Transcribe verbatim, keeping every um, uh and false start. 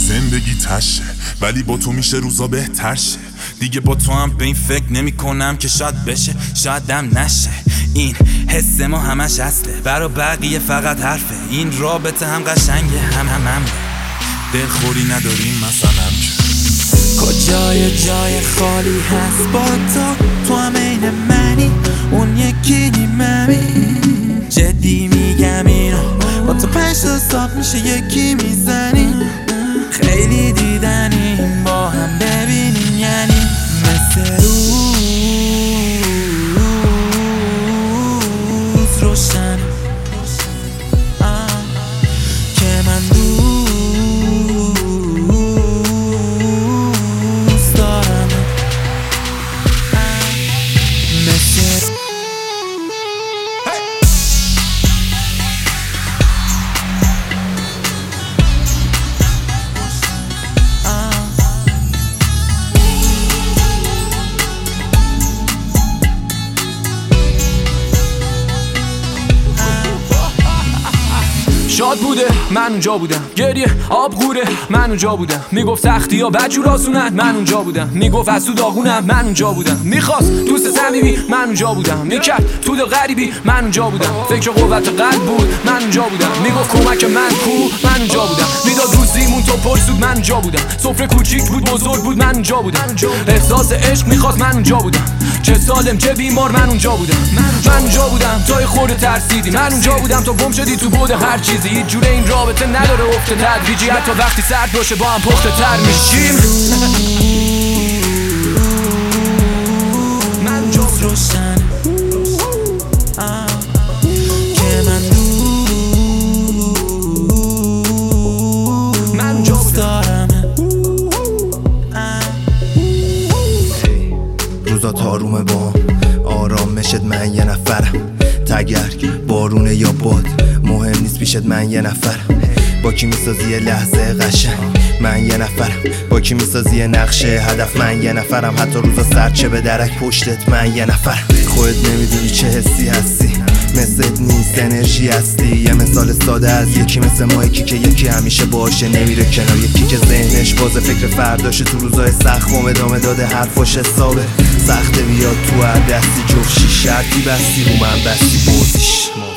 زندگی تشه ولی با تو میشه روزا بهتر شه. دیگه با تو هم به این فکر نمی کنم که شاید بشه شایدم نشه. این حس ما همش اصله، برا بقیه فقط حرفه. این رابطه هم قشنگه هم هم هم دلخوری نداریم مثلا که کجای جای خالی هست با تو، تو هم این منی اون یکی نیممی. جدی میگم اینو با تو پنج تا صاف میشه یکی میزنی. خیلی دیدنیم با هم ببینیم یعنی مثل روز روشن که من دوست دارم مثل شاد بوده من اونجا بودم، گریه آب غوره من اونجا بودم. میگفت سختی ها بدجور آسونن من اونجا بودم. میگفت از تو داغونم من اونجا بودم. میخواست دوست صمیمی من اونجا بودم. میکرد تو دل غریبی من اونجا بودم. فکر قوت قلب بود من اونجا بودم. میگفت کمک من کو من اونجا بودم. میداد روزیمون تو پرسود من اونجا بودم. سفره کوچیک بود بزرگ بود من اونجا بودم. احساس عشق میخواست من اونجا بودم. چه سالم چه بیمار من اونجا بودم. من اونجا بودم تا یه خورده ترسیدی. من اونجا بودم تا گم شدی تو بود هر چیزی. هیچ جوره این رابطه نداره افت تدریجی. حتی وقتی سرد باشه با هم پخته تر میشیم. من اونجا روشن که من دوست من دارم. روزا تارومه با آرام مشد من یه نفرم. تگرگ بارونه یا باد مهم نیست پیشت من یه نفرم. با کی میسازی یه لحظه قشنگ من یه نفرم. با کی میسازی یه نقشه هدف من یه نفرم. حتی روزا سرد چه به درک پشتت من یه نفرم. خودت نمیدونی چه حسی هستی، مثلت نیست انرژی هستی. یه مثال ساده از یکی مثل ما، یکی که یکی همیشه باشه نمیره کنار. یکی که ذهنش بازه فکر فرداشه تو روزای سخت و ادامه داده حرفاش حسابه. سخته بیاد تو هر دستی جفشی شرطی بستی رو من بستی بردیش.